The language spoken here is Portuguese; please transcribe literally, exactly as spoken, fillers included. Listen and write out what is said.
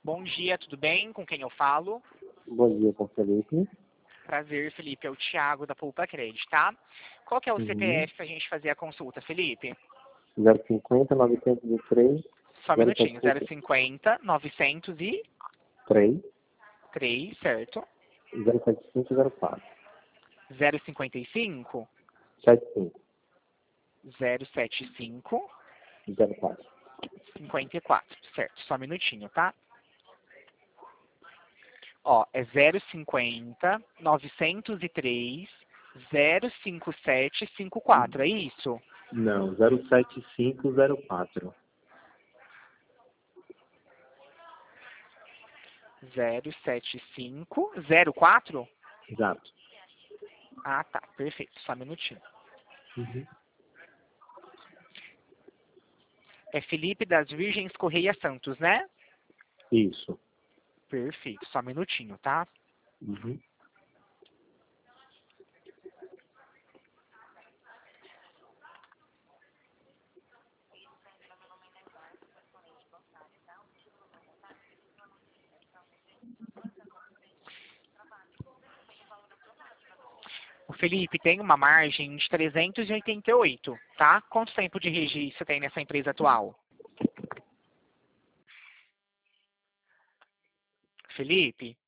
Bom dia, tudo bem? Com quem eu falo? Bom dia, com o Felipe. Prazer, Felipe. É o Thiago da Poupa Credit, tá? Qual que é o Uhum. C P F pra gente fazer a consulta, Felipe? zero cinquenta, novecentos e três, Só um zero minutinho. setecentos zero cinquenta, novecentos e três, três, certo? zero setenta e cinco, zero quatro. zero cinquenta e cinco, setenta e cinco, zero setenta e cinco, zero quatro. cinquenta e quatro, certo? Só um minutinho, tá? Ó, é zero cinquenta, novecentos e três, zero cinquenta e sete, cinquenta e quatro, é isso? Não, zero setenta e cinco, zero quatro. zero setenta e cinco, zero quatro? Exato. Ah, tá. Perfeito. Só um minutinho. Uhum. É Felipe das Virgens Correia Santos, né? Isso. Perfeito. Só um minutinho, tá? Uhum. O Felipe tem uma margem de trezentos e oitenta e oito, tá? Quanto tempo de registro tem nessa empresa atual? Felipe?